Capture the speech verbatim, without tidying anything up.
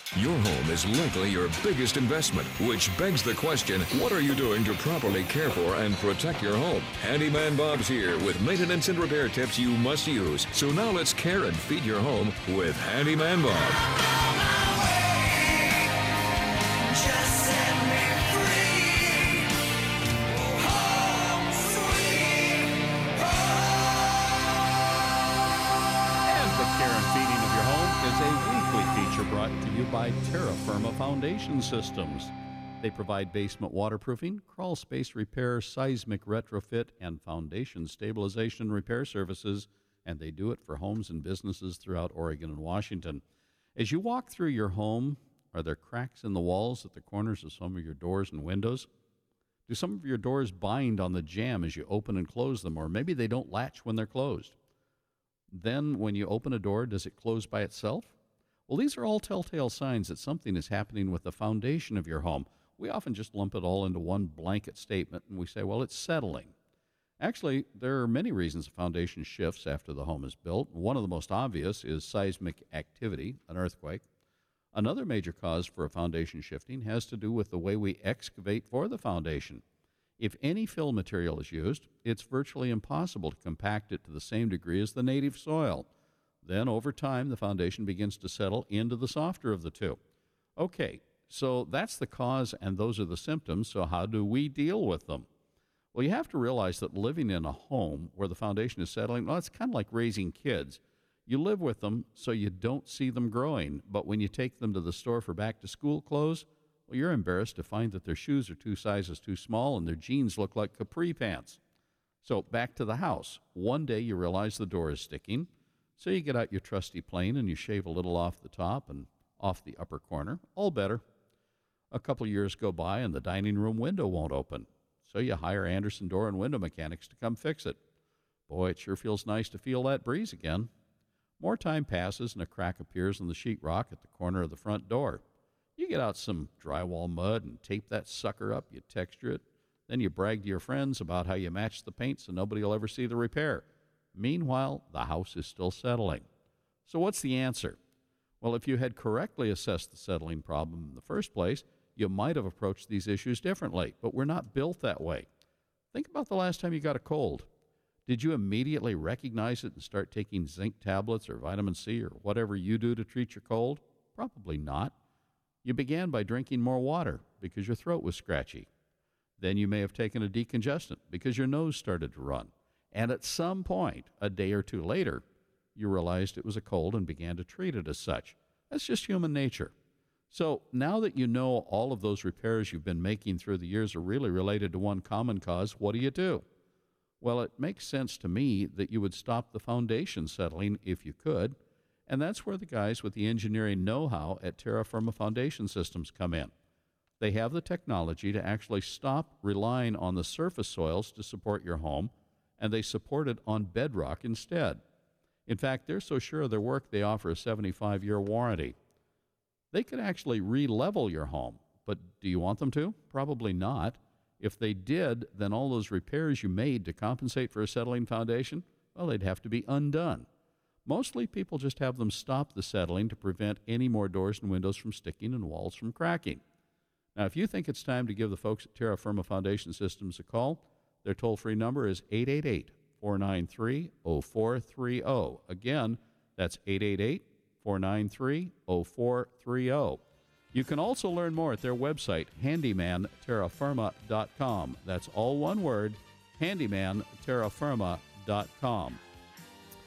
Your home is likely your biggest investment, which begs the question, what are you doing to properly care for and protect your home? Handyman Bob's here with maintenance and repair tips you must use. So now let's care and feed your home with Handyman Bob. Brought to you by Terra Firma Foundation Systems. They provide basement waterproofing, crawl space repair, seismic retrofit, and foundation stabilization and repair services, and they do it for homes and businesses throughout Oregon and Washington. As you walk through your home, are there cracks in the walls at the corners of some of your doors and windows? Do some of your doors bind on the jamb as you open and close them, or maybe they don't latch when they're closed? Then, when you open a door, does it close by itself? Well, these are all telltale signs that something is happening with the foundation of your home. We often just lump it all into one blanket statement, and we say, well, it's settling. Actually, there are many reasons a foundation shifts after the home is built. One of the most obvious is seismic activity, an earthquake. Another major cause for a foundation shifting has to do with the way we excavate for the foundation. If any fill material is used, it's virtually impossible to compact it to the same degree as the native soil. Then, over time, the foundation begins to settle into the softer of the two. Okay, so that's the cause and those are the symptoms, so how do we deal with them? Well, you have to realize that living in a home where the foundation is settling, well, it's kind of like raising kids. You live with them so you don't see them growing, but when you take them to the store for back-to-school clothes, well, you're embarrassed to find that their shoes are two sizes too small and their jeans look like capri pants. So back to the house. One day you realize the door is sticking, so you get out your trusty plane and you shave a little off the top and off the upper corner. All better. A couple years go by and the dining room window won't open. So you hire Anderson Door and Window Mechanics to come fix it. Boy, it sure feels nice to feel that breeze again. More time passes and a crack appears in the sheetrock at the corner of the front door. You get out some drywall mud and tape that sucker up. You texture it. Then you brag to your friends about how you match the paint so nobody will ever see the repair. Meanwhile, the house is still settling. So what's the answer? Well, if you had correctly assessed the settling problem in the first place, you might have approached these issues differently, but we're not built that way. Think about the last time you got a cold. Did you immediately recognize it and start taking zinc tablets or vitamin C or whatever you do to treat your cold? Probably not. You began by drinking more water because your throat was scratchy. Then you may have taken a decongestant because your nose started to run. And at some point, a day or two later, you realized it was a cold and began to treat it as such. That's just human nature. So now that you know all of those repairs you've been making through the years are really related to one common cause, what do you do? Well, it makes sense to me that you would stop the foundation settling if you could, and that's where the guys with the engineering know-how at Terra Firma Foundation Systems come in. They have the technology to actually stop relying on the surface soils to support your home, and they support it on bedrock instead. In fact, they're so sure of their work, they offer a seventy-five year warranty. They could actually re-level your home, but do you want them to? Probably not. If they did, then all those repairs you made to compensate for a settling foundation, well, they'd have to be undone. Mostly people just have them stop the settling to prevent any more doors and windows from sticking and walls from cracking. Now, if you think it's time to give the folks at Terra Firma Foundation Systems a call, their toll-free number is eight eight eight, four nine three, zero four three zero. Again, that's eight eight eight, four nine three, zero four three zero. You can also learn more at their website, handyman terra firma dot com. That's all one word, handyman terra firma dot com.